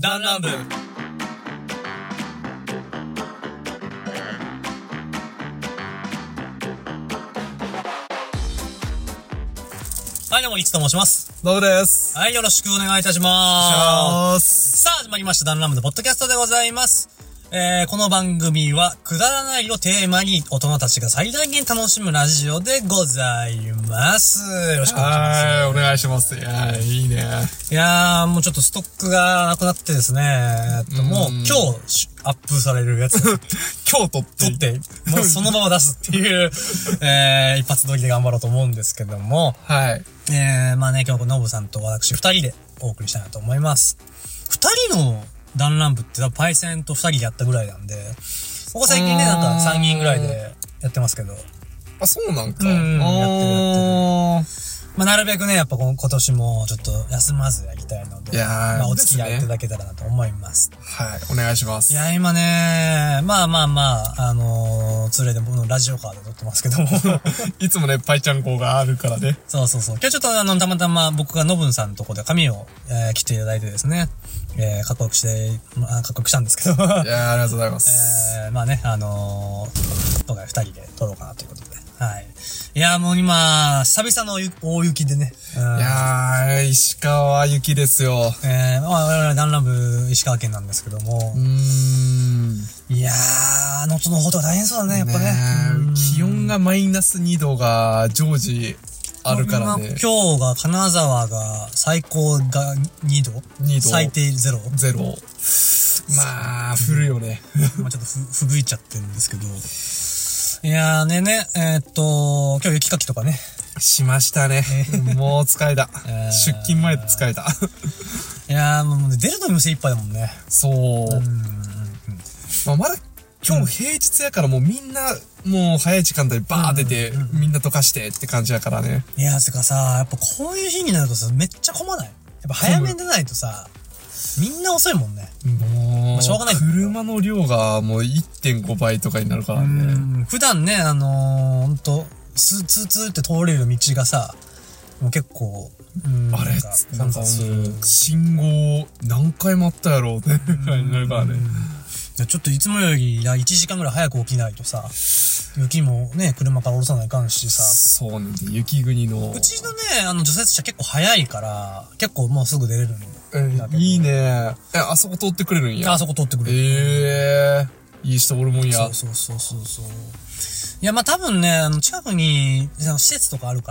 ダンランブ。はい、どうも、いつと申します。 どうもです。 はい、よろしくお願いいたします。さあ、始まりました、ダンランブのポッドキャストでございます。この番組は、くだらないをテーマに、大人たちが最大限楽しむラジオでございます。よろしくお願いします。 はい、お願いします。いやー、いいね。 いやー、もうちょっとストックがなくなってですね、もう今日アップされるやつ。 今日撮って、 もうそのまま出すっていう、一発撮りで頑張ろうと思うんですけども、 はい。 まあね、今日ノブさんと私二人でお送りしたいなと思います。二人のダンランブってパイセンと二人でやったぐらいなんで、ここ最近ね、なんか3人ぐらいでやってますけど。 あ、そうなんか。 やってる。まあ、なるべくね、やっぱ今年もちょっと休まずやりたいので、まあ、お付き合いいただけたらなと思います。 はい、お願いします。 いや、今ね、まあ、連れで僕のラジオカーで撮ってますけども。 いつもね、パイちゃん号があるからね。 そう。今日ちょっとたまたま僕がノブンさんのとこで髪を、切っていただいてですね、かっこよくしたんですけど。 いやありがとうございます。 まあね、今回二人で撮ろうかなということで。はい。いや、もう今、久々の大雪でね。 いやー、石川雪ですよ。 我々ダンランブ石川県なんですけども。いやー、能登の方とは大変そうだね、やっぱね。 気温がマイナス2度が常時あるからね。 今日が金沢が最高が2度 ?2 度。最低0。 0。まあ、降るよね。 まあちょっとふぶいちゃってるんですけど。いやーね、今日雪かきとかね。 しましたね。もう疲れた。出勤前で疲れた。 いやーもう出るのにも精一杯だもんね。 そう。まだ今日平日やからもうみんなもう早い時間帯バー出てみんな溶かしてって感じやからね。 いや、つかさ、やっぱこういう日になるとさ、めっちゃ混まない？やっぱ早めに出ないとさ、みんな遅いもんね。 もう、 しょうがない。 車の量がもう 1.5 倍とかになるからね。 普段ね、ほんと、ツーって通れる道がさ、もう結構、 あれなんか信号何回待ったやろうってなるからね。 ちょっといつもより1時間ぐらい早く起きないとさ、雪もね、車から降ろさないかんしさ。 そうね、雪国の。 うちのね、除雪車結構早いから、結構もうすぐ出れるの。 いいね。あそこ通ってくれるんや。 あそこ通ってくれる。 いい人おるもんや。 そう。いや、まあ、多分ね、近くに、施設とかあるから、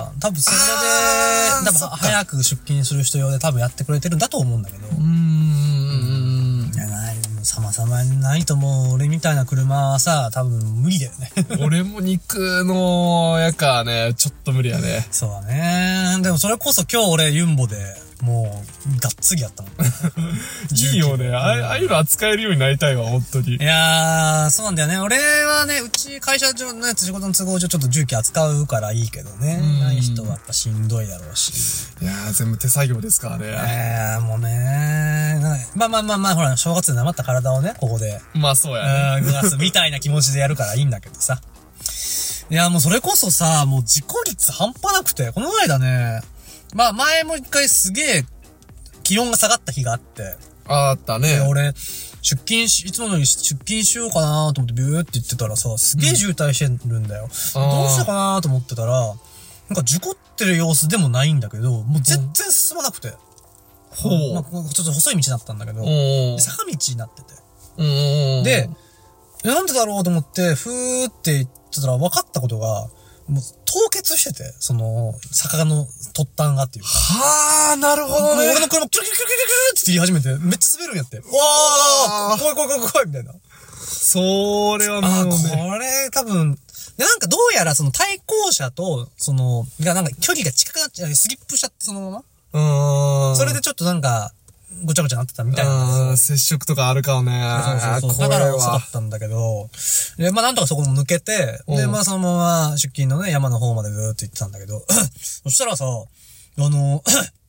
多分それで、多分早く出勤する人用で多分やってくれてるんだと思うんだけど。いや、様々にないと思う。俺みたいな車はさ、多分無理だよね。 俺も肉のやからね、ちょっと無理やね。 そうだね。でもそれこそ今日俺ユンボで、もう、がっつりやったもん。 いいよね。ああいうの扱えるようになりたいわ、本当に。 いやー、そうなんだよね。俺はね、うち会社上のやつ仕事の都合上ちょっと重機扱うからいいけどね。ない人はやっぱしんどいだろうし。 いやー、全部手作業ですからね。 もうねまあ、ほら、正月でなまった体をね、ここで。 まあそうやね。 グラスみたいな気持ちでやるからいいんだけどさ。いや、もうそれこそさ、もう事故率半端なくて、この間ね、まあ前も一回すげえ気温が下がった日があって。 あったね。 俺、いつものより出勤しようかなと思ってビューって言ってたらさ、すげえ渋滞してるんだよ。どうしたかなと思ってたら、なんか事故ってる様子でもないんだけど、もう全然進まなくて。ちょっと細い道だったんだけど、坂道になってて。で、なんでだろうと思って、ふーって言ってたら分かったことが、もう凍結してて、坂の突端がっていうか。 はぁ、なるほどね。 俺の車、キュルキュルキュルキュルって言い始めて、めっちゃ滑るんやって。わー怖いみたいな。 それはもうね。 これ多分、なんかどうやら対向車と、なんか距離が近くなっちゃう、スリップしちゃってそのまま。それでちょっとなんか、ごちゃごちゃなってたみたいな。 接触とかあるかもね。 そう。だから遅かったんだけど、で、まあなんとかそこも抜けて、で、まあそのまま出勤のね、山の方までずーっと行ってたんだけど、そしたらさ、もう、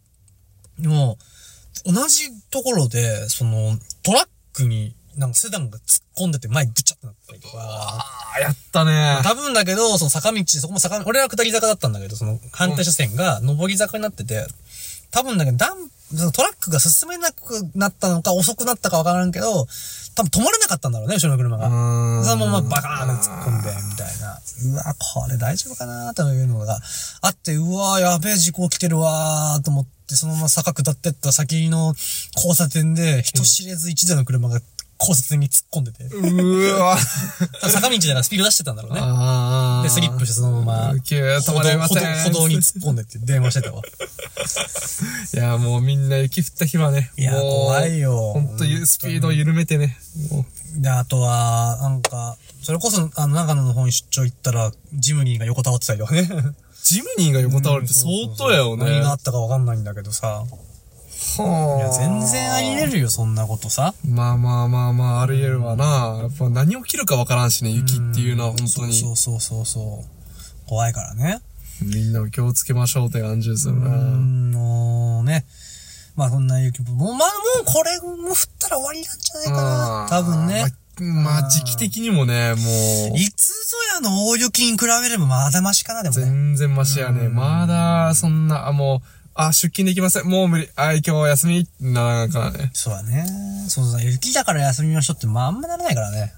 同じところで、トラックに、なんかセダンが突っ込んでて前ぐちゃってなったりとか。 やったね。 多分だけど、そこも俺は下り坂だったんだけど、反対車線が上り坂になってて、 多分だけど、そのトラックが進めなくなったのか遅くなったかわからんけど、多分止まれなかったんだろうね、後ろの車が。そのままバカーンって突っ込んで、みたいな。うわ、これ大丈夫かなというのがあって、うわ、やべえ事故起きてるわーと思って、そのまま坂下ってった先の交差点で、人知れず1台の車が交差点に突っ込んでて。坂道だからスピード出してたんだろうね。で、スリップしてそのまま、歩道に突っ込んでって電話してたわ。 いや、もうみんな雪降った日はね。 いや、怖いよ。 ほんとスピードを緩めてね。 で、あとは、なんか、それこそ、長野の方に出張行ったら、ジムニーが横たわってたりとかね。 ジムニーが横たわるって相当やよね。 何があったかわかんないんだけどさ。いや、全然あり得るよ、そんなことさ。 まあ、あり得るわな。やっぱ何起きるかわからんしね、雪っていうのは本当に。 そう。怖いからね。 みんなも気をつけましょうって感じですよね。 もうね。まあ、そんな雪もうこれも降ったら終わりなんじゃないかな。多分ね。 まあ、時期的にもね、もう。 いつぞやの大雪に比べればまだマシかな、でもね。 全然マシやね。まだ、そんな、もう、出勤できません。もう無理。今日は休みなんかね。 そうだね。そうだ、雪だから休みましょうって、あんまならないからね。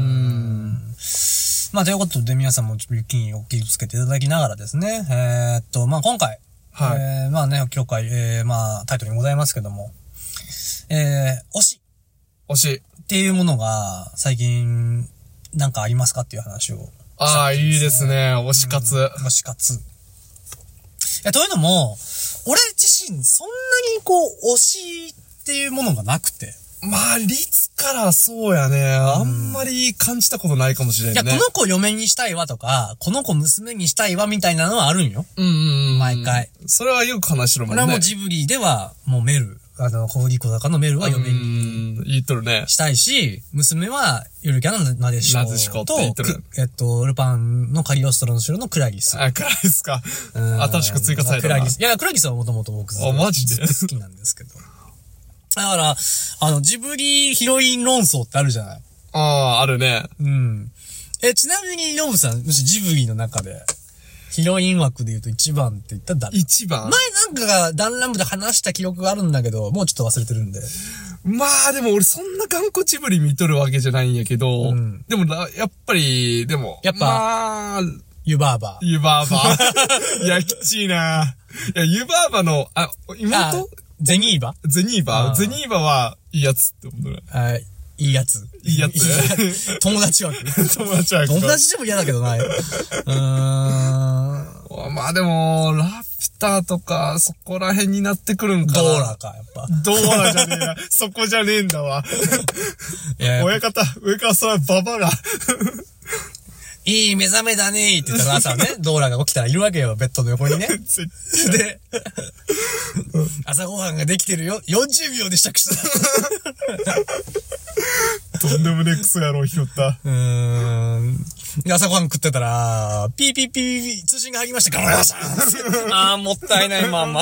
まあ、ということで、皆さんも雪にお気をつけていただきながらですね。まあ、今回。 はい。 まあね、今回、まあ、タイトルにございますけども。推し。 推し。 っていうものが、最近、なんかありますかっていう話を。 いいですね。推し活。 推し活。というのも、俺自身、そんなに推しっていうものがなくて。 まあ、率からそうやね。あんまり感じたことないかもしれないね。 いや、この子嫁にしたいわとか、この子娘にしたいわみたいなのはあるんよ。毎回。 それはよく話してるもんね。 俺はもうジブリでは、もうメル、小売小高のメルは嫁に。 言っとるね。 したいし、娘は、ゆるキャラのなでしこ。 なでしこって言っとる。 ルパンのカリオストロの城のクラギス。 クラギスか。新しく追加されたな。 クラギス。いや、クラギスはもともと僕マジで好きなんですけど。だから、ジブリヒロイン論争ってあるじゃない。 あるね。 ちなみに、ノブさん、もしジブリの中で、ヒロイン枠で言うと一番って言ったら誰？ 一番？ 前なんかがダンラムで話した記録があるんだけど、もうちょっと忘れてるんで。 まあでも俺そんな頑固ジブリ見とるわけじゃないんやけど、でもやっぱり、まあ、 湯婆婆。 湯婆婆。いや、きちいな。いや、湯婆婆の、妹？ ゼニーバはいいやつって思う。 はい。いいやつ。 いいやつ。 友達枠。 友達でも嫌だけどな。 まあでも、ラピュタとか、そこら辺になってくるんかな。 ドーラか、やっぱ。 ドーラじゃねえな。そこじゃねえんだわ。親方、上からそれはババが。 いい目覚めだねーって言ったら朝ね、ドーラが起きたらいるわけよ、ベッドの横にね。で、朝ごはんができてるよ。40秒で支度した。 とんでもねえクソ野郎ひよった。 で、朝ごはん食ってたら、ピーピーピー通信が入りました。ガラガラシャンもったいないまんま。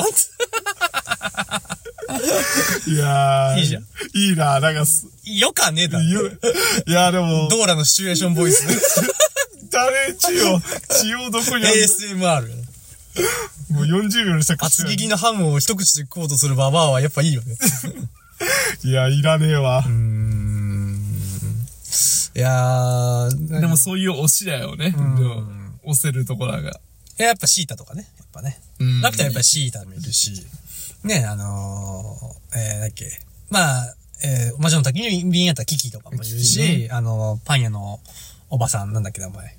いやー。 いいじゃん。 いいな、なんかよかねえだろ。 いや、でも。 ドーラのシチュエーションボイス。 誰血をどこにある ASMR。 もう40秒でしたか厚切りのハムを一口で食おうとするババアはやっぱいいよね。 いや、いらねえわ。 いやー。 でもそういう推しだよね。推せるところが。 やっぱシータとかね。やっぱね。ラピュタはやっぱシータもいるし。ね、だっけ。まあ、魔女の滝にビンやったキキとかもいるし、パン屋のおばさんなんだっけ名前。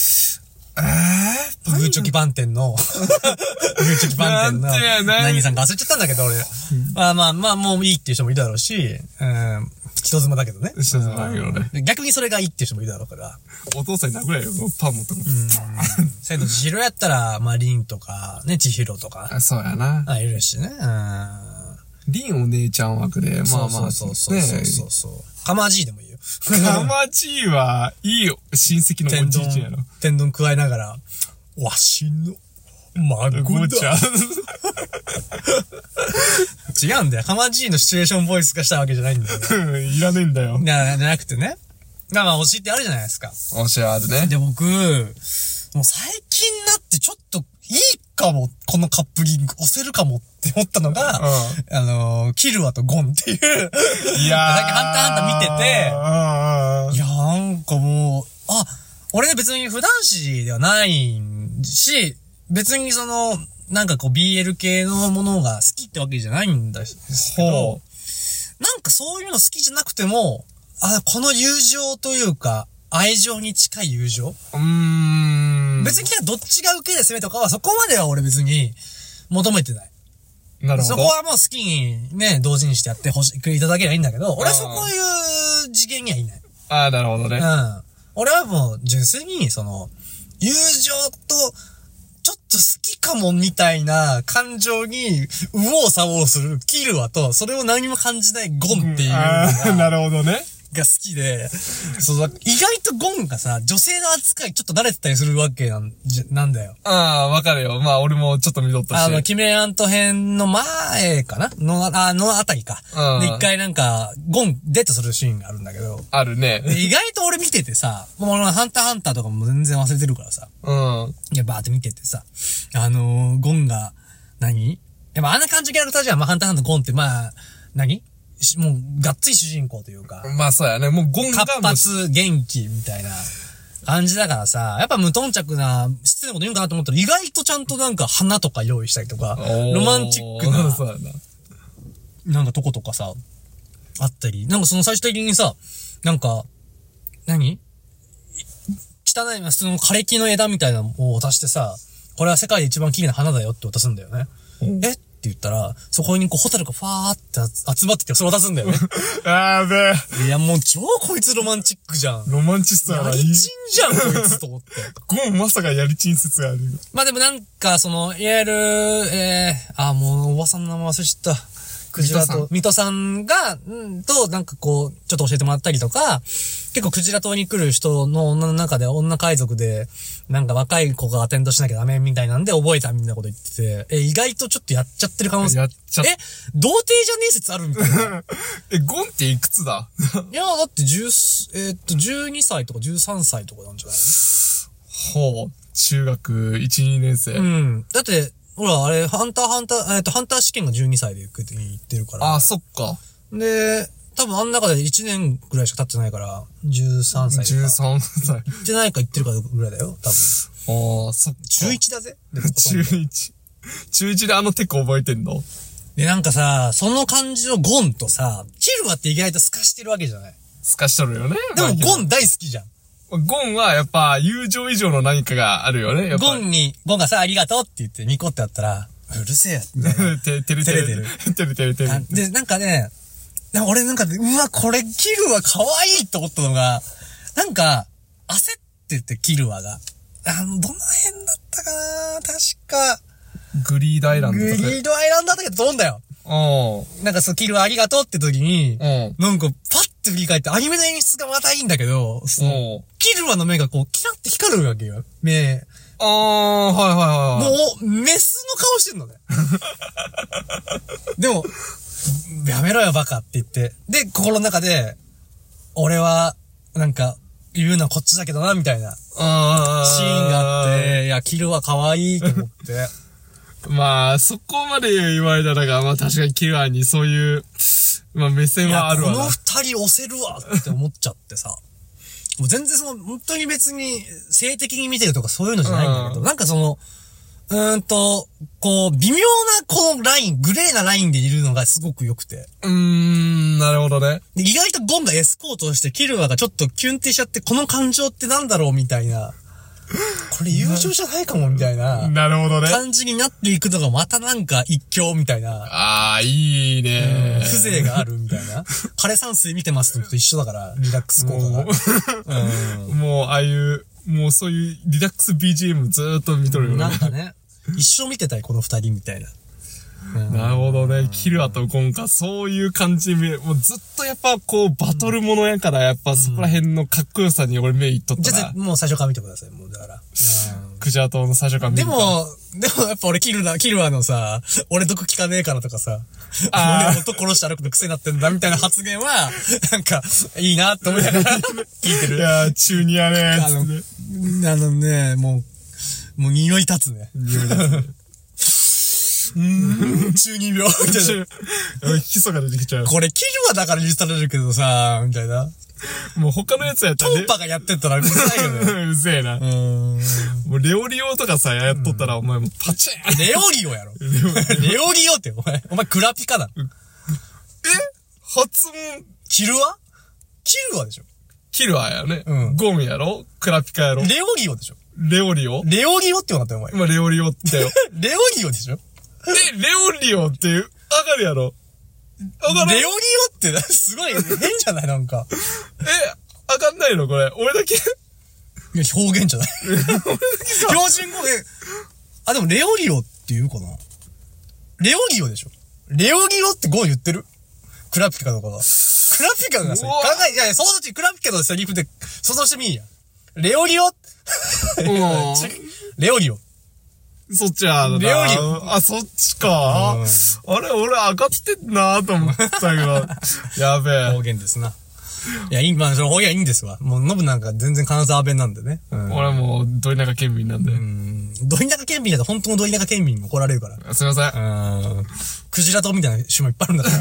グーチョキパン店の、グーチョキパン店の、何さんか忘れちゃったんだけど、俺。まあ、もういいっていう人もいるだろうし、人妻だけどね。 人妻だけどね。 逆にそれがいいっていう人もいるだろうから。 お父さんに殴られよ、パン持ってこ千と千尋やったら、まあ、リンとか、ね、千尋とか。 そうやな。 いるしね。 リンお姉ちゃん枠で、まあまあ。 そう。カマジーでもいいよ。 カマジーはいいよ。親戚のおじいちゃんやろ。 天丼加えながら、わしの、孫だ。違うんだよ。カマジーのシチュエーションボイスがしたわけじゃないんだよ。 いらねえんだよ。 じゃなくてね。まあ、推しってあるじゃないですか。 推しあるね。 で、僕、もう最近になってちょっといいかも、このカップリング押せるかもって思ったのが、キルアとゴンっていう。 いやー。 さっきハンターハンター見てて、いやなんかもう、俺ね別に普段子ではないし、別になんかこう BL 系のものが好きってわけじゃないんですけど、なんかそういうの好きじゃなくても、この友情というか、愛情に近い友情別にどっちが受けで攻めとかはそこまでは俺別に求めてない。 なるほど。 そこはもう好きにね、同時にしてやってくれいただければいいんだけど、俺はそういう次元にはいない。 なるほどね。 俺はもう純粋に友情とちょっと好きかもみたいな感情に右往左往するキルアと、それを何も感じないゴンっていうのが、 なるほどね。 が好きで、意外とゴンがさ、女性の扱いちょっと慣れてたりするわけなんだよ。 わかるよ。まあ俺もちょっと見とったし。 キメラント編の前かなのあたりか。で、一回なんか、ゴンデートするシーンがあるんだけど。 あるね。 意外と俺見ててさ、もうハンターハンターとかも全然忘れてるからさ。いや、バーって見ててさ、ゴンが、やっぱあんな感じキャラクターじゃん。まあ、ハンターハンターゴンって、まあ、もう、がっつり主人公というか。 まあそうやね。もうゴンが活発、元気みたいな感じだからさ、やっぱ無頓着な、失礼なこと言うんかなと思ったら、意外とちゃんとなんか花とか用意したりとか、ロマンチックな、 そうやな。 なんかとことかさ、あったり、なんか最終的にさ、なんか、汚い、普通の枯れ木の枝みたいなのを渡してさ、これは世界で一番綺麗な花だよって渡すんだよね。って言ったら、そこにホタルがファーって集まってきて、それ渡すんだよね。 やべえ。 いや、もう超こいつロマンチックじゃん。 ロマンチストやな。 やりちんじゃん、こいつと思って。 ゴンまさかやりちん説がある。 まあでもなんか、いわゆる、もうおばさんの名前忘れちゃった。クジラと、ミトさんが、なんかこう、ちょっと教えてもらったりとか、結構クジラ島に来る人の女の中で、女海賊で、なんか若い子がアテンドしなきゃダメみたいなんで覚えたみたいなこと言ってて、意外とちょっとやっちゃってる可能性。童貞じゃねえ説あるみたいな。 ゴンっていくつだいや、だって12歳とか13歳とかなんじゃないの？中学1、2年生。 だって、ほら、あれ、ハンター試験が12歳で行ってるから。 そっか。 で、多分あん中で1年ぐらいしか経ってないから、13歳とか。 13歳。 行ってないか行ってるかぐらいだよ、多分。 そっか。 中1だぜ。 中1。中1でテク覚えてんの？ で、なんかさ、その感じのゴンとさ、キルアって意外と透かしてるわけじゃない？ 透かしとるよね。 でもゴン大好きじゃん。 ゴンはやっぱ友情以上の何かがあるよね。やっぱゴンがさ、ありがとうって言ってニコってやったら、うるせえや。 照れてる。 で、なんかね、俺なんか、うわ、これキルア可愛いと思ったのが、なんか、焦っててキルアが。どの辺だったかな確か。 グリードアイランドとか。 グリードアイランドだったけど、と思うんだよ。なんかキルアありがとうって時に、なんか、パッて振り返って、アニメの演出がまたいいんだけど、キルアの目がこう、キラって光るわけよ。目。もう、メスの顔してんのね。でも、やめろよバカって言って。で、心の中で、俺は、なんか、言うのはこっちだけどな、みたいな。シーンがあって、いや、キルは可愛いと思って。 まあ、そこまで言われたらが、まあ確かにキルアにそういう、まあ目線はあるわな。 この二人押せるわって思っちゃってさ。もう全然本当に別に性的に見てるとかそういうのじゃないんだけど、なんかこう、微妙なこのライン、グレーなラインでいるのがすごく良くて。 なるほどね。 で、意外とゴンがエスコートをして、キルアがちょっとキュンってしちゃって、この感情ってなんだろうみたいな。これ友情じゃないかもみたいな。 なるほどね。 感じになっていくのがまたなんか一興みたいな。 いいね。 風情があるみたいな。枯山水見てますと一緒だから、リラックス効果が。 もう、ああいう、もうそういうリラックス BGM ずーっと見とるよね。 なんかね、一生見てたい、この二人みたいな。 なるほどね。キルアとゴンか、そういう感じで見る。もうずっとやっぱこう、バトルものやから、やっぱそこら辺のかっこよさに俺目いっとったら。 じゃあ、もう最初から見てください、もうだから。 クジャー島の最初から見て。 でもやっぱ俺キルアのさ、俺毒聞かねえからとかさ、俺男殺して歩くの癖になってんだみたいな発言は、なんか、いいなって思いながら聞いてる。 いやー、中二やねー。 もう匂い立つね。 匂い立つね。 中二病みたいな。 基礎が出てきちゃう。 これ、キルはだから許されるけどさ、みたいな。 もう他のやつやったらトンパがやってったらうるさいよね。 うぜえな。もうレオリオとかさ、やっとったらお前もうパチーンレオリオやろ。レオリオってお前クラピカだ。 発音、 キルはキルはでしょ。 キルアやね。 うん。 ゴンやろクラピカやろレオリオでしょ。 レオリオレオリオって言わなかったよ、お前。 今レオリオってよ。 レオリオでしょ。 レオリオって上がるやろ上がるレオリオってすごい変じゃないなんか。 上がんないのこれ。俺だけいや、表現じゃない。標準語で。あ、でもレオリオって言うかな。レオリオでしょ。レオリオってゴン言ってるクラピカとかが。クラピカがさ、いや、そのうちクラピカのセリフで想像してみんや。レオリオレオリオ。 そっちやだな。 レオリオ。 あ、そっちか。あれ、俺上がってんなと思ったけど。やべえ。 方言ですな。いや、今、方言はいいんですわ。もう、ノブなんか全然金沢弁なんでね。 俺もう、ど田舎県民なんで。 ど田舎県民だと本当のど田舎県民に怒られるから。 すいません。 クジラ島みたいな島いっぱいあるんだから。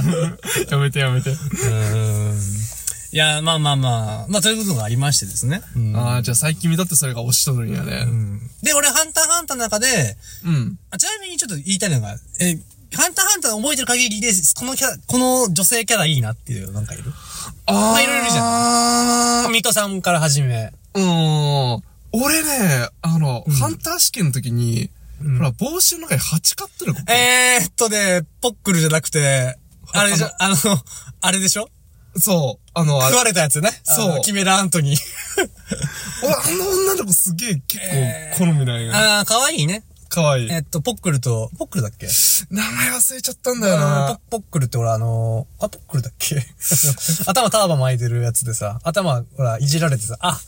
やめてやめて。 いや、まあ、ということがありましてですね。 じゃあ最近見たってそれが推しとるんやね。 で、俺、ハンターハンターの中で、ちなみにちょっと言いたいのが、ハンターハンター覚えてる限りで、この女性キャラいいなっていうのなんかいる？まあ、いろいろいるじゃん。ミトさんから始め。 俺ね、ハンター試験の時に、ほら、帽子の中に蜂飼ってる子。 ポックルじゃなくて、あれじゃ、あれでしょ？ そう。 食われたやつね。 そう。 キメラアントニー。 女の子すげえ結構好みなんや。 かわいいね。 かわいい。 ポックルだっけ？ 名前忘れちゃったんだよな。 ポックルってほらポックルだっけ？頭ターバン巻いてるやつでさ、頭、ほら、いじられてさ、って。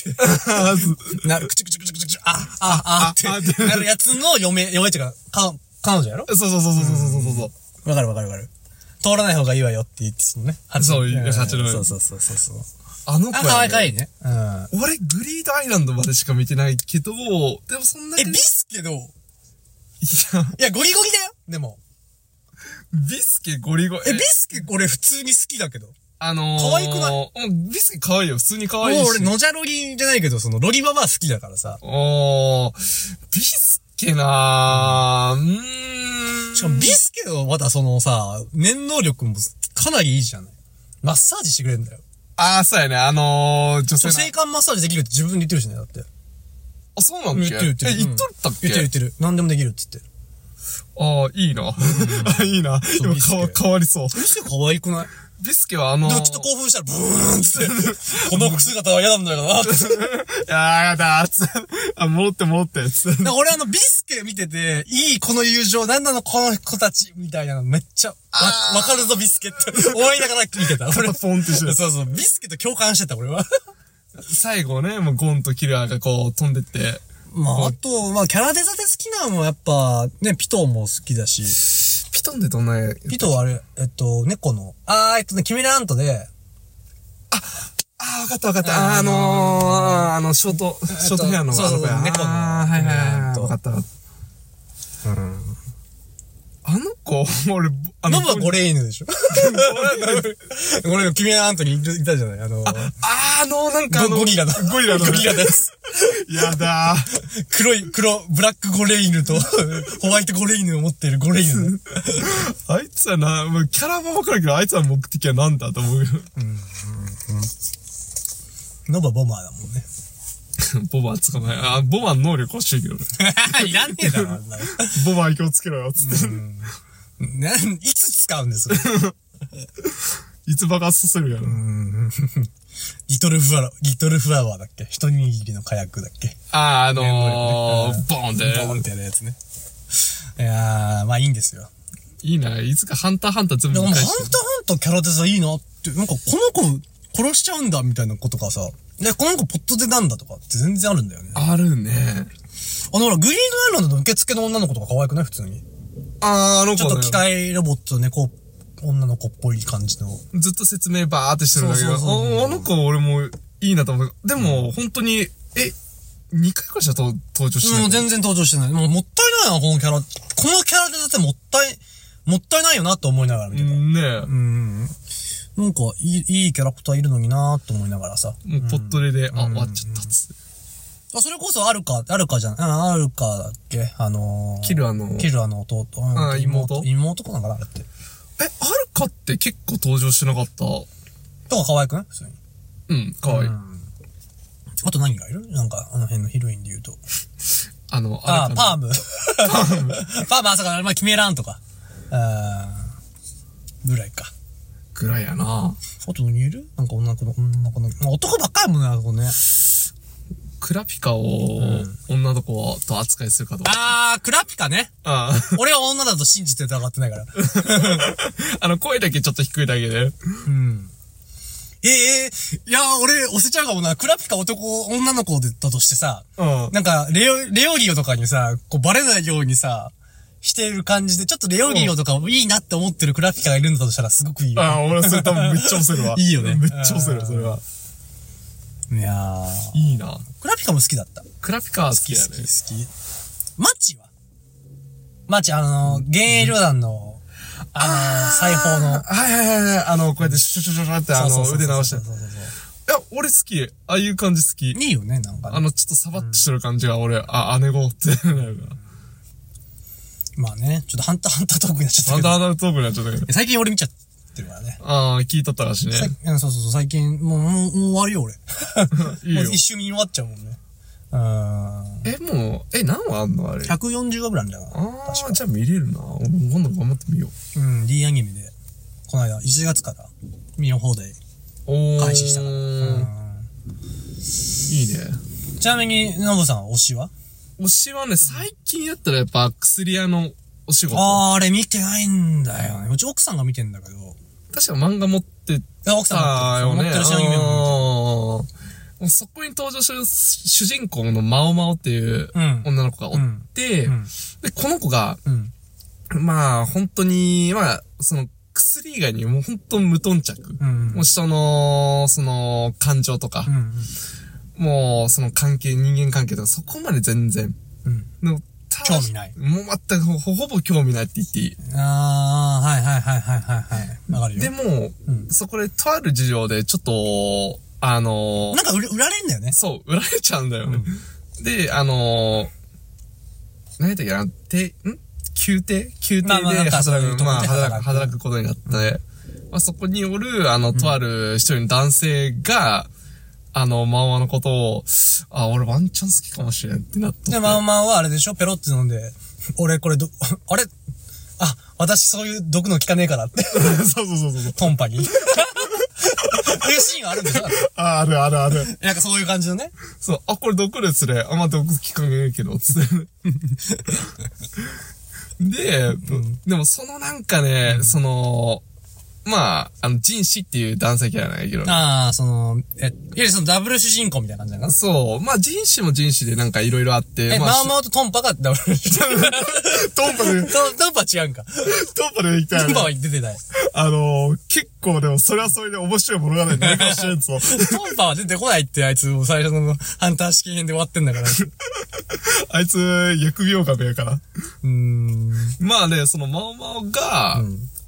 くちくちくちくちくち、ってなるやつの嫁っていうか、彼女やろ？ そう。 わかる。通らない方がいいわよって言ってそのね。 そう、蜂の。 そう。 かわいいね。 俺、グリードアイランドまでしか見てないけど、でもそんなビスケどう？いや、ゴリゴリだよでも。 ビスケゴリゴリ。 ビスケ俺普通に好きだけど。可愛くない？ ビスケ可愛いよ。普通に可愛いし。 俺、のじゃロリじゃないけど、ロリババア好きだからさ。 ビスケなしかもビスケのまた念能力もかなりいいじゃない。マッサージしてくれるんだよ。 そうやね。女性感マッサージできるって自分で言ってるしね、だって。 あ、そうなんだっけ？ 言ってる。 言っとったっけ？ 言ってる。何でもできるっつって。 いいな。いいな。今変わりそう。 ビスケ可愛くない？ ビスケはでもちょっと興奮したらブーンつって、この姿は嫌なんだよなって。 やだつって。戻ってつって。 俺ビスケ見てて、いいこの友情、なんなのこの子たち、みたいなのめっちゃ、わかるぞビスケって思いながら見てた。 俺ポンってしてそう、ビスケと共感してた俺は。 最後ね、もうゴンとキラーがこう飛んでって。 あと、キャラデザで好きなのはやっぱ、ね、ピトーも好きだし。 ピトンってどんなピトーはあれ、猫の、キメラアントで。 わかった。ショートヘアの。 そう、猫の。 はい。わかった。あの子、俺、 ノブはゴレイヌでしょ？俺、キメラアントにいたじゃないなんかゴリラだ。ゴリラです。 やだブラックゴレイヌと、ホワイトゴレイヌを持っているゴレイヌ。 あいつはな、キャラはわかるけど、あいつは目的はなんだと思うよ。 ノブはボマーだもんね。 ボマーつかない。ボマー能力欲しいけどね。 いらねえだろ、あんな。 ボマー気をつけろよ、つって。 いつ使うんですか？ いつ爆発させるやろ。 リトルフラワーだっけ？一握りの火薬だっけ？ ボーンってやるやつね。いやー、いいんですよ。 いいな、いつかハンターハンター全部見返して。ハンターハンターキャラデザいいなって、なんかこの子殺しちゃうんだみたいなことかさ、この子ポットでなんだとかって全然あるんだよね。 あるね。 ほら、グリーンアイランドの受付の女の子とか可愛くない普通に。 子ね。 ちょっと機械ロボット猫、女の子っぽい感じの。 ずっと説明バーってしてるんだけど、あの子俺もいいなと思う。でも、本当に、2回くらいしか登場してない。 もう全然登場してない。もうもったいないな、このキャラ。 このキャラでだってもったいないよなって思いながら見てた。 ねえ。 なんか、いいキャラクターいるのになーって思いながらさ。 もうポットレで、終わっちゃったっつって。 それこそアルカじゃん。アルカだっけキルアの弟。妹かなんかなあれって。 アルカって結構登場してなかった？ とか可愛くない普通に。 可愛い。 あと何がいるなんか、あの辺のヒロインで言うと。 パーム。 パーム、あ、そうか、キメランとか。ぐらいか。 ぐらいやな。 あと何いるなんか女の子の、男ばっかりもんね、あそこね。 クラピカを女の子と扱いするかとか。 クラピカね。俺は女だと信じて疑ってないから。 声だけちょっと低いだけで。 いや、俺、押せちゃうかもな。クラピカ女の子だとしてさ、なんか、レオリオとかにさ、こうバレないようにさ、してる感じで、ちょっとレオリオとかいいなって思ってるクラピカがいるんだとしたらすごくいいよ。 俺それ多分めっちゃ押せるわ。 いいよね。 めっちゃ押せる、それは。 いやー。 いいな。 クラピカも好きだった。 クラピカは好きやね。 好き。マチは幻影旅団の、裁縫の。 はい。こうやってシュシュシュシュって腕直して。いや、俺好き。ああいう感じ好き。 いいよね、なんかね。 ちょっとサバッとしてる感じが俺、姉子ってなるから。 まあね、ちょっとハンタートークになっちゃったけど。 ハンタートークになっちゃったけど。 最近俺見ちゃってるからね。 聞いとったらしいね。 そう、最近、もう終わるよ、俺。 いいよ。 もう一周見終わっちゃうもんね。 何話あんのあれ。 140話ぐらいあるんじゃないかな。 じゃあ見れるな。俺も今度頑張ってみよう。D アニメで、この間、1月から見の方で開始したから。 いいね。 ちなみに、ノブさん、推しはね、最近やったらやっぱ薬屋のお仕事。 あれ見てないんだよね。うち奥さんが見てんだけど。 確か漫画持って奥さん持ってるし、アニメもそこに登場する主人公のマオマオっていう女の子がおって、で、この子が、本当に、その薬以外にもう本当無頓着。もう人の、その感情とか、もうその人間関係とかそこまで全然。 興味ない。 もう全くほぼ興味ないって言っていい。 はい。わかるよ。 でも、そこでとある事情でちょっと、なんか売られんだよね。 そう、売られちゃうんだよね。で、何やったっけな、宮廷で働くことになって、そこにおる、とある一人の男性が、マオマオのことを、俺ワンチャン好きかもしれんってなって。 で、マオマオはあれでしょペロって飲んで、俺これあれ私そういう毒の効かねえからって。 そう。 トンパに。っていうシーンがあるんでしょある。 なんかそういう感じのね。 そう、これ毒ですね。毒効かねえけど、つって。で、でもそのなんかね、その、ジンシっていう男性キャラなんやけど。いわゆるそのダブル主人公みたいな感じだな。 そう。ジンシもジンシでなんかいろいろあって。 マオマオとトンパがダブル主人公。トンパ違うんか。 トンパで言ったよね。 トンパは出てない。 結構でもそれはそれで面白い物語になるかもしれんぞ。 トンパは出てこないってあいつ最初のハンター試験編で終わってんだから。 あいつ、疫病神やから。そのマオマオが、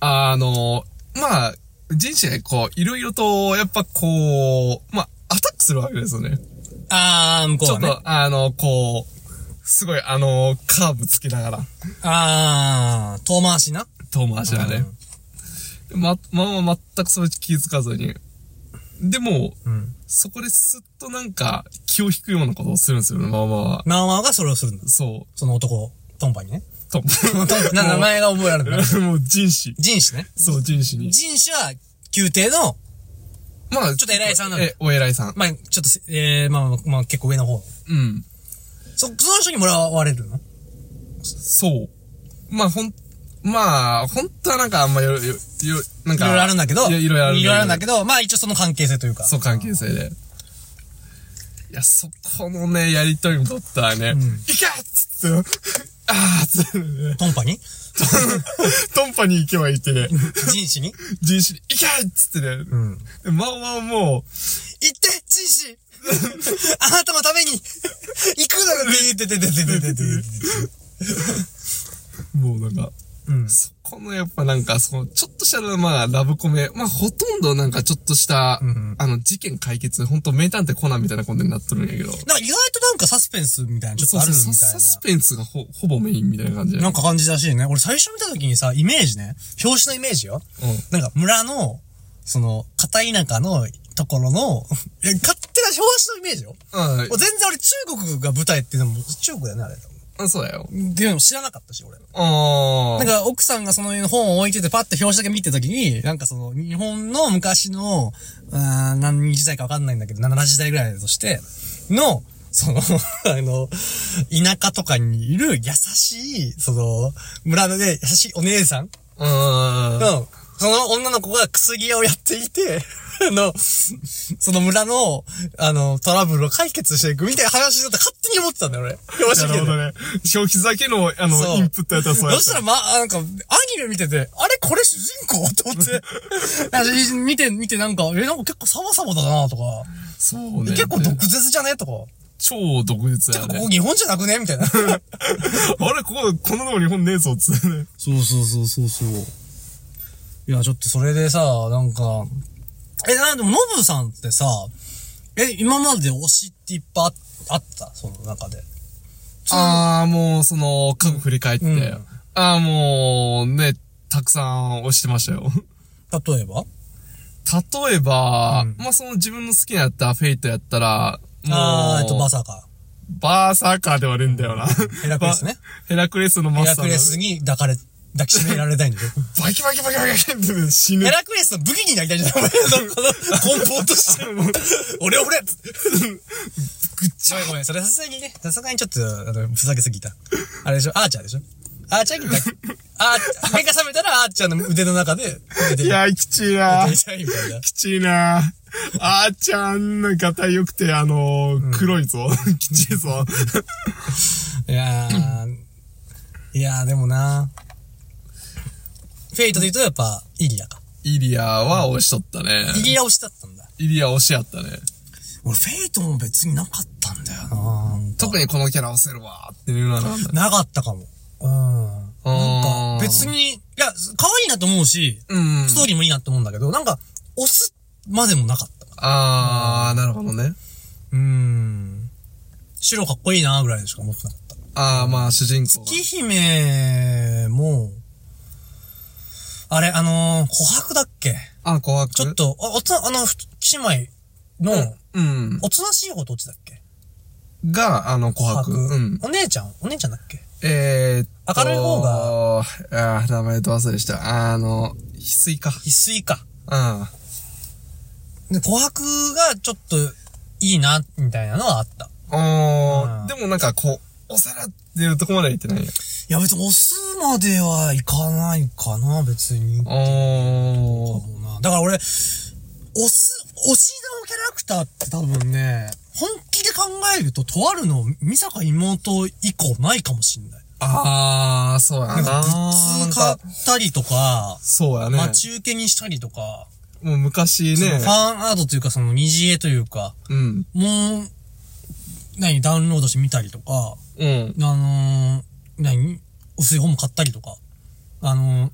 人生でいろいろと、やっぱアタックするわけですよね。 向こうはね。 ちょっと、すごいカーブつけながら。 遠回しな。 遠回しだね。全くそれ気づかずに。でも、そこですっとなんか、気を引くようなことをするんですよね、マオマオがそれをするんだ。 そう。 その男、トンパにね。 名前が覚えられる。 もう人種。 人種ね。 そう、人種に。 人種は、宮廷の、ちょっと偉いさんなんだ。 お偉いさん。 ちょっと、結構上の方。その人にもらわれるの？ そう。本当はなんかあんまなんか。いろいろあるんだけど。 いろいろあるんだけど、一応その関係性というか。 そう、関係性で。いや、そこのね、やりとりもとったらね、いけっつって、つってね。 トンパにトンパに行けばいいってね。 人種にいけっつってね。マオマオも、 行って人種あなたのために行くのよって。 もうなんか、そこのやっぱなんか、ちょっとしたまあ、ラブコメ、まあ、ほとんどなんかちょっとした、事件解決、ほんと名探偵コナンみたいなコンテになってるんやけど。 なんか意外となんかサスペンスみたいな、ちょっとあるみたいな。 サスペンスがほぼメインみたいな感じなんか感じらしいね。俺最初見た時にさ、イメージね、表紙のイメージよ。なんか村の、片田舎のところの、勝手な表紙のイメージよ。全然俺中国が舞台っていうのも、中国だよね、あれ。 そうだよ。 っていうのも知らなかったし、俺。 なんか奥さんがその本を置いててパッて表紙だけ見てた時に、なんか日本の昔の、何時代かわかんないんだけど、7時代ぐらいとして、の、田舎とかにいる優しい、村で優しいお姉さんの、その女の子が薬屋をやっていて、その村の、トラブルを解決していくみたいな話だと勝手に思ってたんだよ、俺。 なるほどね。消費酒の、インプットやったらそうやった。 そしたら、なんか、アニメ見てて、あれこれ主人公と思って。見てなんか、なんか結構サバサバだなとか。 そうね。 結構毒舌じゃねとか。 超毒舌やね。 ここ日本じゃなくねみたいな。 あれこのとこ日本ねえぞ、つってね。 そう。いや、ちょっとそれでさ、なんか、でも、ノブさんってさ、今まで推しっていっぱいあったその中で。 もう、過去振り返って。もう、ね、たくさん推してましたよ。 例えば、 まあ、自分の好きなやったフェイトやったら、 バーサーカー。 バーサーカーではねえんだよな。 ヘラクレスね。 ヘラクレスのマスター。 ヘラクレスに抱きしめられたいんだよ。 バキって死ぬ。 ヘラクレスの武器になりたいんじゃないお前の根本として。俺ぐっちゃごめん、それさすがにちょっと、ふざけすぎた。あれでしょアーチャーでしょアーチャーに目が覚めたらアーチャーの腕の中で。 いや、きちいな。きちいな。あーちゃんのガタ良くて、黒いぞ。きちいぞ。 いやー、でもな。フェイトで言うとやっぱ、イリアか。 イリアは推しとったね。 イリア推しだったんだ。 イリア推しやったね。 俺フェイトも別になかったんだよな。 特にこのキャラ推せるわっていうのはなかったかも。なんか、別に、いや、可愛いなと思うし、ストーリーもいいなと思うんだけど、なんか、推すまでもなかった。 なるほどね。 白かっこいいなぐらいでしか思ってなかった。 まあ、主人公。 月姫も、あれ、琥珀だっけ？ 琥珀。 ちょっと、姉妹の、おとなしい方どっちだっけ？ が、琥珀。 お姉ちゃんだっけ？ 明るい方が、 名前と忘れした。翡翠か。 翡翠か。で、琥珀がちょっといいな、みたいなのはあった。 でもなんかお皿っていうとこまでは行ってないよ。 いや別に押すまではいかないかな、別に。だから俺、推しのキャラクターって多分ね、本気で考えると、とあるの、美坂妹以降ないかもしんない。 そうやな。 なんかグッズ買ったりとか、 そうやね。 待ち受けにしたりとか、 もう昔ね。 ファンアートというか二次絵というか、もう、ダウンロードしてみたりとか、薄い本も買ったりとか、なん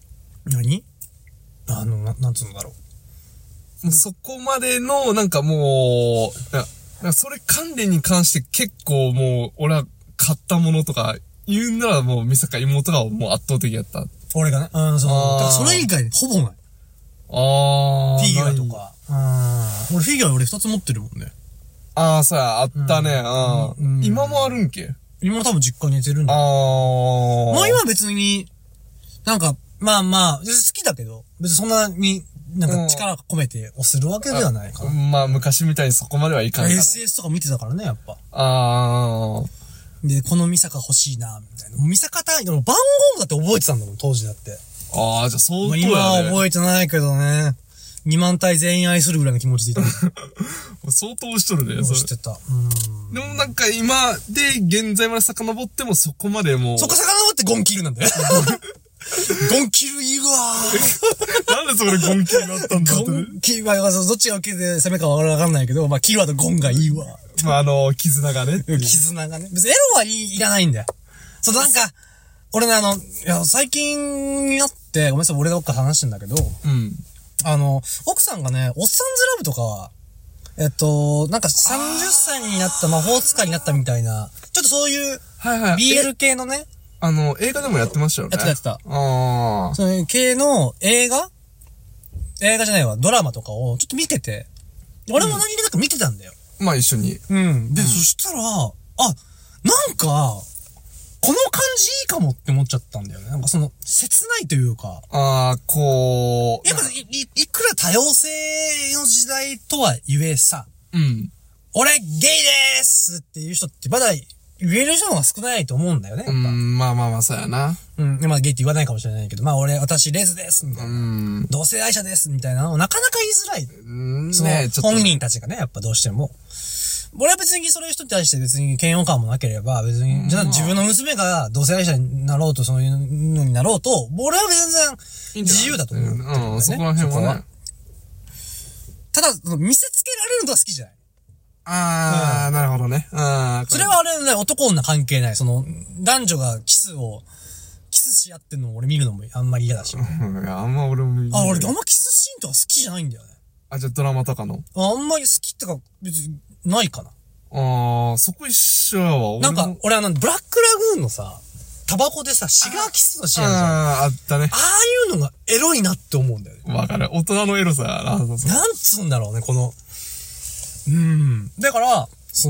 つうのだろう。そこまでの、なんかもう、それ関連に関して結構もう、俺は買ったものとか、言うならもう、美坂妹がもう圧倒的やった。 俺がね。だからそれ以外ほぼない。フィギュアとか。俺フィギュア2つ持ってるもんね。 そうや、あったね。今もあるんけ？ 今多分実家に寝てるんだ。もう今別に、なんか、まあ、好きだけど、別にそんなに、なんか力込めて押せるわけではないかな。 まあ、昔みたいにそこまではいかない。 SS とか見てたからね、やっぱ。で、この美坂欲しいな、みたいな。美坂単位の番号だって覚えてたんだもん、当時だって。 じゃあ相当やね。 今は覚えてないけどね。2万体全員愛するぐらいの気持ちでいた。 相当押しとるね、 押してた。 でもなんか今で現在まで遡ってもそこまでもう。 そこ遡ってゴンキルなんだよ。ゴンキルいいわー。なんでそれゴンキルになったんだって。 ゴンキルは、どっちが受けて攻めかわかんないけど、まあ、キルはとゴンがいいわ。 まあ絆がね。 絆がね。別にエロはいらないんだよ。なんか、 俺ね、いや、最近になって、ごめんなさい、俺がどっか話してんだけど、奥さんがね、おっさんずラブとか、なんか30歳になった魔法使いになったみたいな、ちょっとそういう、 はいはい。 BL 系のね。 映画でもやってましたよね。 やってた。そういう系の映画じゃないわ、ドラマとかをちょっと見てて、俺も何気なく見てたんだよ。 まあ一緒に。 で、そしたら、なんか、この感じいいかもって思っちゃったんだよね。なんか切ないというか。 やっぱいくら多様性の時代とは言えさ、俺ゲイでーすっていう人ってまだ言える人の方が少ないと思うんだよね。 まあ、そうやな。 まあゲイって言わないかもしれないけど、まあ私レズですみたいな。同性愛者ですみたいなのなかなか言いづらい。本人たちがね、やっぱどうしても。俺は別にそういう人に対して別に嫌悪感もなければ、別に、じゃあ自分の娘が同性愛者になろうと、そういうのになろうと、俺は全然自由だと思う、ね。 そこら辺はね。 ただ、見せつけられるのが好きじゃない。 なるほどね。 それは俺ね、男女関係ない。男女がキスし合ってんのを俺見るのもあんまり嫌だし。 あんま俺も見る。 俺あんまキスシーンとか好きじゃないんだよね。 じゃあドラマとかのあんまり好きってか、別にないかな。 そこ一緒やわ。 なんか、俺ブラックラグーンのさ、タバコでさ、シガーキスのシーンあるじゃん。 あったね。 ああいうのがエロいなって思うんだよね。 わかる。大人のエロさやな。 なんつうんだろうね、だから、さ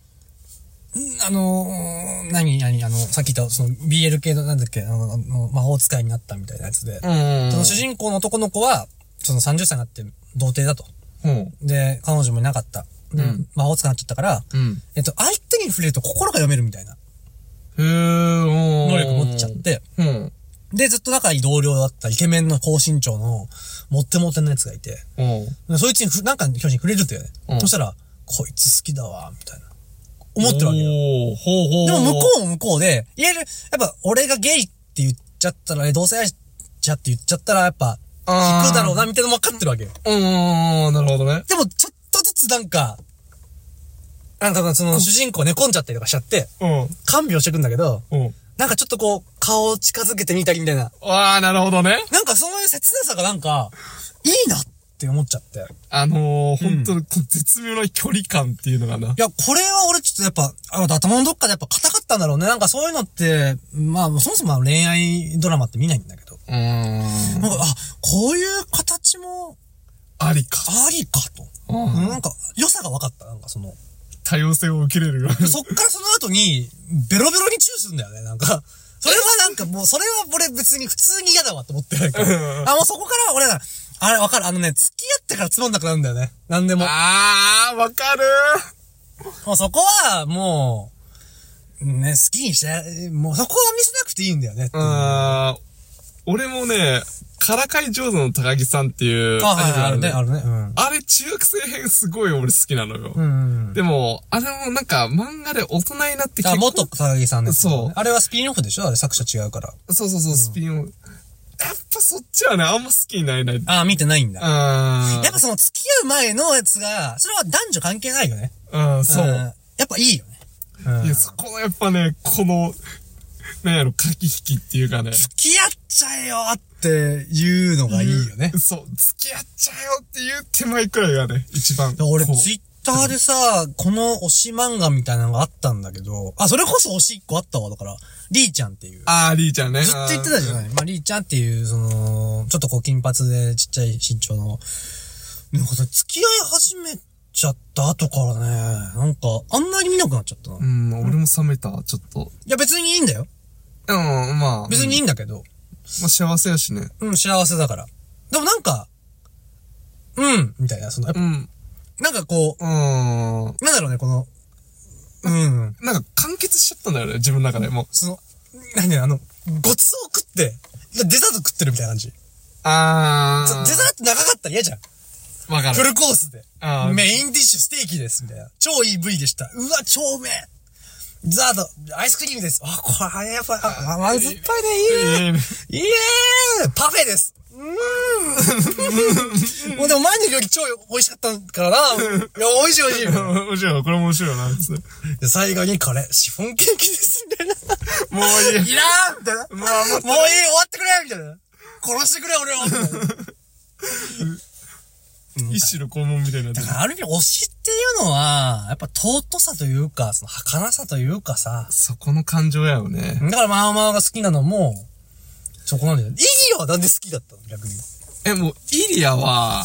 っき言った、BL 系の、なんだっけ、魔法使いになったみたいなやつで、その主人公の男の子は、30歳になって童貞だと。で、彼女もいなかった。魔法使いになっちゃったから、相手に触れると心が読めるみたいな。能力持っちゃって、で、ずっと仲いい同僚だったイケメンの高身長の、モテモテのやつがいて、そいつになんか表紙に触れるってよね。そしたら、こいつ好きだわ、みたいな。思ってるわけよ。でも向こうも向こうで、やっぱ俺がゲイって言っちゃったら、同性愛者って言っちゃったら、やっぱ、引くだろうな、みたいなの分かってるわけよ。 なるほどね。 でも、ちょっとずつなんか主人公寝込んじゃったりとかしちゃって、看病してくんだけど、なんかちょっと顔を近づけてみたりみたいな。 なるほどね。 なんかそういう切なさがなんか、いいなって思っちゃって。 本当に絶妙な距離感っていうのがな。 いや、これは俺ちょっとやっぱ、頭のどっかでやっぱ硬かったんだろうね。なんかそういうのって、まあ、そもそも恋愛ドラマって見ないんだけど。なんか、こういう形も、 ありかと。なんか、良さが分かった。なんか多様性を受けれる。 そっからその後に、ベロベロにチューするんだよね、なんか。それはなんかもう、それは俺別に普通に嫌だわって思ってるから。もうそこから俺ら、あれわかる。付き合ってからつまんなくなるんだよね。なんでも。 わかる。 もうそこは、もう、ね、好きにして、もうそこは見せなくていいんだよね。 俺もね、からかい上手の高木さんっていうアニメあるね。 あれ中学生編すごい俺好きなのよ。でも、あれもなんか漫画で大人になって結構。 元高木さんです。 そう。 あれはスピンオフでしょ？あれ作者違うから。 そう、スピンオフ。やっぱそっちはね、あんま好きになれない。 見てないんだ。やっぱ付き合う前のやつが、それは男女関係ないよね。 そう。 やっぱいいよね。 いや、そこのやっぱね、なんやろ、駆け引きっていうかね。 付き合っちゃえよっていうのがいいよね。 そう、付き合っちゃえよっていう手前くらいがね、一番。 俺、ツイッターでさ、この推し漫画みたいなのがあったんだけど、それこそ推し1個あったわ、だから、リーちゃんっていう。 リーちゃんね。 ずっと言ってたじゃない。リーちゃんっていう、ちょっと金髪でちっちゃい身長の、なんかさ、付き合い始めちゃった後からね、なんか、あんまり見なくなっちゃったな。 俺も冷めた、ちょっと。 いや、別にいいんだよ。 まあ。 別にいいんだけど。 まあ、幸せやしね。 幸せだから。でもなんか、みたいな、なんかなんだろうね、なんか完結しちゃったんだよね、自分の中で。もう。 何ね、ごちそう食って、デザート食ってるみたいな感じ。デザート長かったら嫌じゃん。 わかる。 フルコースで。メインディッシュステーキです、みたいな。超いい部位でした。うわ、超うめえ。デザート、アイスクリームです。これ、やっぱ、甘酸っぱいね、いいね。いいねパフェです。 もうでも前の料理超美味しかったからな。いや、美味しい美味しい。 美味しいよ、これも美味しいよな、つって。 で、最後にこれ、シフォンケーキです、みたいな。 もういい。 いらーみたいな。もういい、終わってくれみたいな。殺してくれ、俺をみたいな。 一種の肛門みたいな。 だからある意味推しっていうのは、やっぱ尊さというか、その儚さというかさ。 そこの感情やよね。 だからマオマオが好きなのも、そこなんだよ。イギーはなんで好きだったの逆に。 もう、イリアは、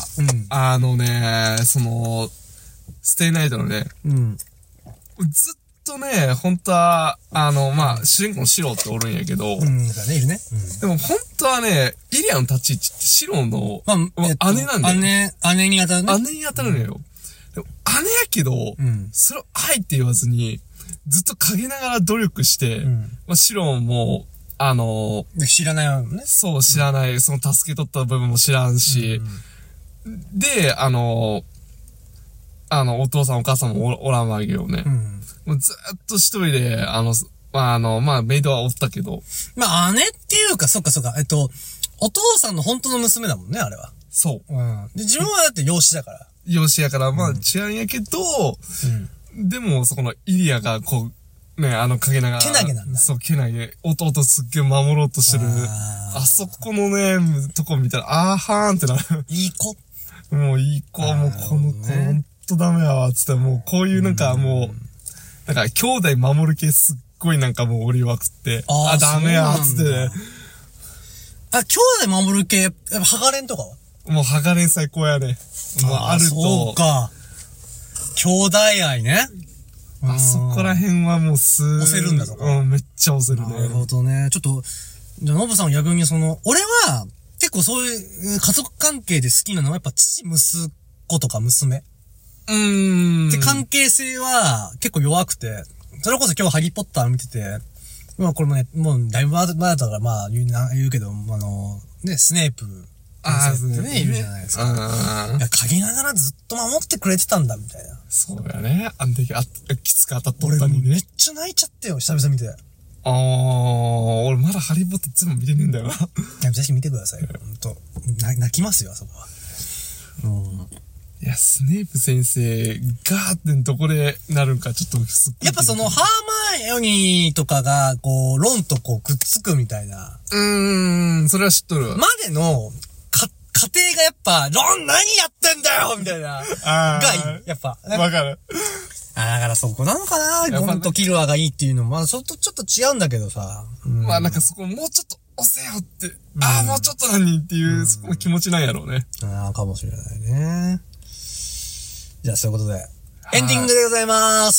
ステイナイトのね、ずっとね、本当は、主人公のシロっておるんやけど、 だね、いるね。 でも本当はね、イリアの立ち位置ってシロの、姉なんだよ。 姉に当たるね。 姉に当たるのよ。でも姉やけど、それを愛って言わずに、ずっと陰ながら努力して、シロも、 知らないわね。 そう、知らない。その助け取った部分も知らんし、で、お父さんお母さんもおらんわけよね。もうずっと一人で、メイドはおったけど。 姉っていうか、そっか。お父さんの本当の娘だもんね、あれは。 そう。 で、自分はだって養子だから。 養子やから、違うんやけど、でも、そこのイリアが、こう、ね、陰ながら。 けなげなんだ。 そう、けなげ。弟すっげえ守ろうとしてる。あそこのね、とこ見たら、あーはーんってなる。 いい子。 もういい子、もうこの子、ほんとダメやわ、つって、もうこういうなんかもう、なんか兄弟守る系すっごいなんかもう折りまくって、ダメや、つって。 兄弟守る系、やっぱハガレンとかはもうハガレン最高やね。もうあると。 そうか。兄弟愛ね。 あそこら辺はもう押せるんだとか。 めっちゃ押せるね。 なるほどね。ちょっと、じゃあノブさん逆に俺は、結構そういう家族関係で好きなのはやっぱ父、息子とか娘。って関係性は結構弱くて、それこそ今日ハリーポッター見てて、これもね、もうだいぶ前だったから言うけど、スネープ先生ってね、いるじゃないですか。陰ながらずっと守ってくれてたんだ、みたいな。 そうやね。あん時きつく当たっとったにね。 めっちゃ泣いちゃってよ、久々見て。 俺まだハリーポッター全部見てねえんだよな。いや、ぜひ見てくださいよ、ほんと。泣きますよ、あそこは。 いや、スネープ先生、ガーってどこでなるんかちょっとすっごい。 やっぱハーマイオニーとかが、ロンとくっつくみたいな。 それは知っとるわ。 までの、家庭がやっぱ、ロン何やってんだよみたいな。がいい。やっぱ。 わかる。 だからそこなのかなゴンとキルアがいいっていうのも、ちょっと違うんだけどさ。 なんかそこもうちょっと押せよって、もうちょっと何っていう、そこの気持ちなんやろうね。 かもしれないね。じゃあそういうことで、エンディングでございます。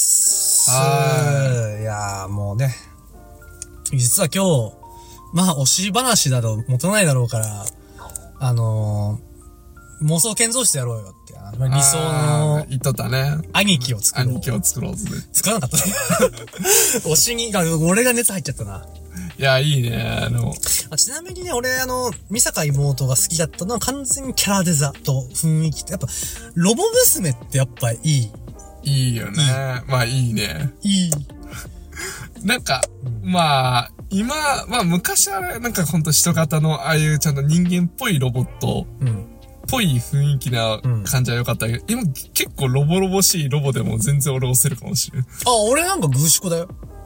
いやーもうね、実は今日、推し話だと持たないだろうから、妄想建造してやろうよって、理想の、 言っとったね。 兄貴を作ろう。 兄貴を作ろうぜ。 作らなかった推しに、俺が熱入っちゃったな。 いや、いいね、 ちなみにね、俺、美坂妹が好きだったのは完全にキャラデザと雰囲気と、やっぱ、ロボ娘ってやっぱいい。 いいよね。いいね。 いい。 なんか、今、昔はなんかほんと人型のああいうちゃんと人間っぽいロボット、っぽい雰囲気な感じは良かったけど、今結構ロボロボしいロボでも全然俺押せるかもしれん。 俺なんかグーシコだよ。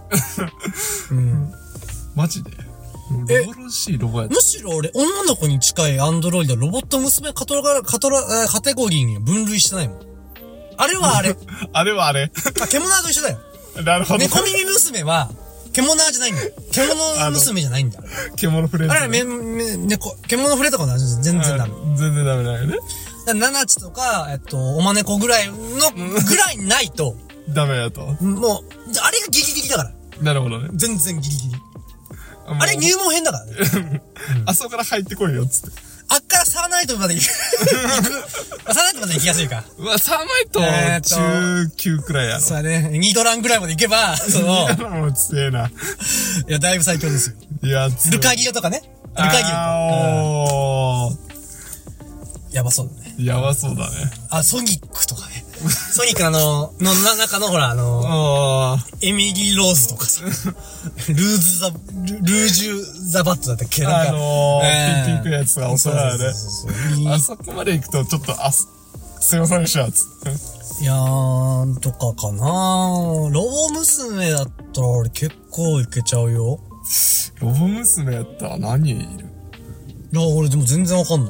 マジでロボロしいロボやった。 むしろ俺、女の子に近いアンドロイド、ロボット娘カテゴリーに分類してないもん。あれはあれ。 あれはあれ。 獣と一緒だよ。 なるほど。 猫耳娘は、獣じゃないんだよ。獣娘じゃないんだよ。 獣フレーズ。 あれ、獣フレとかは全然ダメ。 全然ダメだよね。 ナナチとか、おまねこぐらいないと。 ダメだと。 もう、あれがギリギリだから。 なるほどね。 全然ギリギリ。あれ入門編だからね。 あそこから入ってこいよ、つって。 あっからサーナイトまで行く。サーナイトまで行きやすいか。 サーナイト、中級くらいやろ。 そうだね。ニードランぐらいまで行けば、 もう強えな。 いや、だいぶ最強ですよ。 いや、 ルカギオとかね。ルカギオ。やばそうだね。 やばそうだね。 ソニックとかね。 ソニック中のほら、エミリー・ローズとかさ、ルージュ・ザ・バットだったっけピンクやつがお世話で。あそこまで行くとちょっと、すいませんでした、つって。 いやー、とかかなー。ロボ娘だったら俺結構いけちゃうよ。 ロボ娘やったら何いる？ いや、俺でも全然わかんない。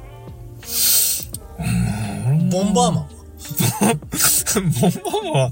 ボンバーマンボンバー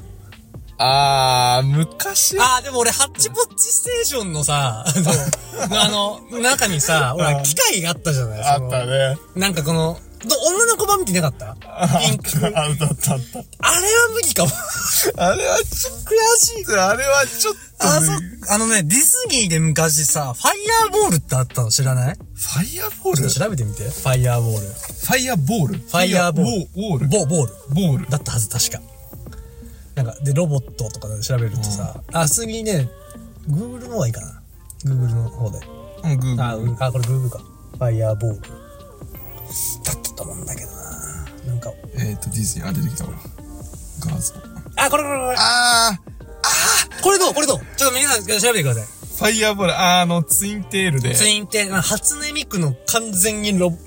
マン昔でも俺、ハッチポッチステーションのさ、中にさ、ほら、機械があったじゃない？ あったね。 なんかこの、女の子版見てなかった？ピンク。 あった。あれは無理かも。 あれはちょっと悔しい。あれはちょっと。 ディズニーで昔さ、ファイヤーボールってあったの知らない？ ファイヤーボール？ ちょっと調べてみて。ファイヤーボール。 ファイヤーボール？ ファイヤーボール。 ボール。 だったはず、確か。なんか、で、ロボットとかで調べるとさ、普通にね、Google の方がいいかな。Google の方で。 Google。 これ Google か。ファイヤーボール。だったと思うんだけどな。なんか。 ディズニー、出てきたわ。画像。 これ。これどうちょっと皆さん調べてください。 ファイヤーボール、ツインテールで。 ツインテール、初音ミクの完全に想像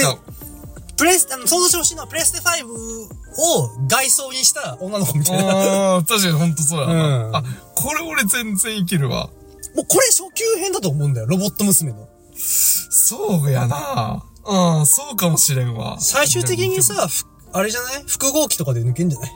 してほしいのはプレステ5を外装にした女の子みたいな。 確かにほんとそうだな。これ俺全然いけるわ。 もうこれ初級編だと思うんだよ、ロボット娘の。 そうやな。そうかもしれんわ。 最終的にさ、あれじゃない？複合機とかで抜けんじゃない？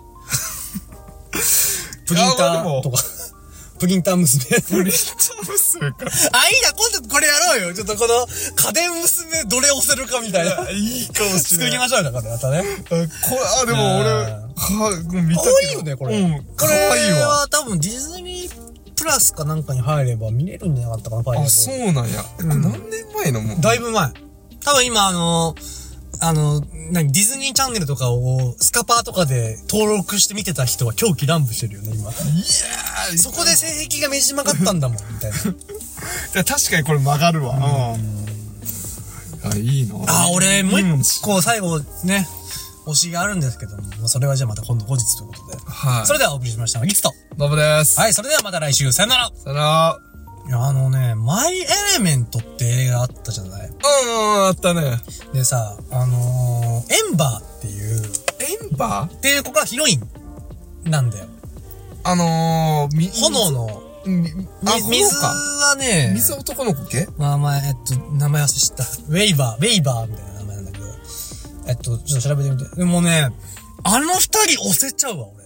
プリンターとか。プリンター娘。 プリンター娘か。 いいな、今度これやろうよ。ちょっとこの、家電娘どれ押せるかみたいな。 いいかもしれない。 作りましょうよ、だからまたね。 でも俺、見たけど。 可愛いよね、これ。 可愛いわ。 これは多分ディズニープラスかなんかに入れば見れるんじゃなかったかな、ファイヤーボール。 そうなんや。何年前のもん？ だいぶ前。多分今ディズニーチャンネルとかをスカパーとかで登録して見てた人は狂気乱舞してるよね、今。いやー、そこで性癖がねじ曲がったんだもん、みたいな。 確かにこれ曲がるわ。いいな。 俺、もう一個最後ね、推しがあるんですけども、それはじゃあまた今度後日ということで。はい。それではお送りしました。リツと。 ノブです。 はい、それではまた来週。さよなら。 さよなら。 いや、マイ・エレメントって映画あったじゃない？ あったね。 でさ、エンバーっていう。 エンバーっていう子がヒロインなんだよ。炎の、水はね、 水は男の子系？ 名前忘れちゃった。ウェイバーみたいな名前なんだけど。ちょっと調べてみて。でもね、二人押せちゃうわ、俺。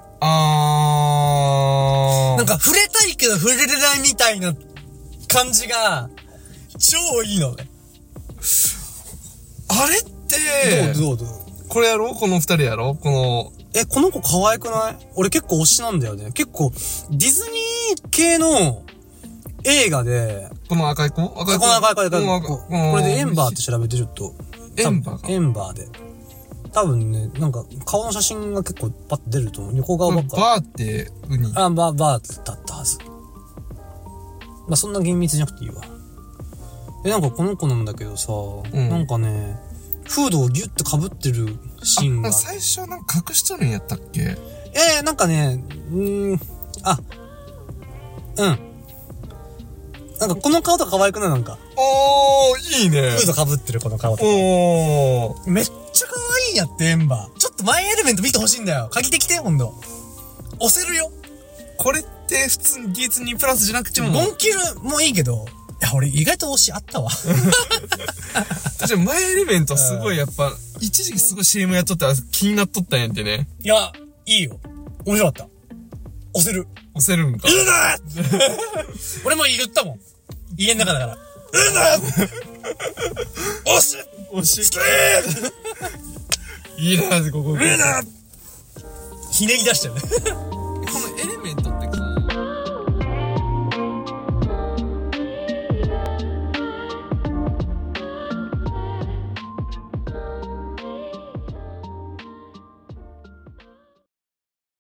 なんか触れたいけど触れれないみたいな感じが、超いいのね。 あれって、 どうこれやろ？この二人やろ？この子可愛くない？俺結構推しなんだよね。結構、ディズニー系の映画で、 この赤い子？ これでエンバーって調べてちょっと。 エンバーで。多分ね、なんか、顔の写真が結構パッと出ると思う。横顔ばっか。 バーってウニ？ バーだったはず。まあ、そんな厳密じゃなくていいわ。なんかこの子なんだけどさ、なんかね、フードをギュッと被ってるシーンが。 最初なんか隠しとるんやったっけ？ なんかね、なんかこの顔とか可愛くない？なんか。 いいね。 フード被ってるこの顔とか。めっちゃ可愛いんやって、エンバー。ちょっとマイエレメント見てほしいんだよ。鍵できて、ほんと。押せるよ。 これって普通にディズニープラスじゃなくても。 モンキルもいいけど、いや、俺意外と推しあったわ。 確かにマイエレメントすごいやっぱ、一時期すごい CM やっとったら気になっとったんやってね。 いや、いいよ。面白かった。押せる。 押せるんか。 いるな俺も言ったもん。家の中だから。いるな押しいいな、ここ。 いるなひねり出したよね。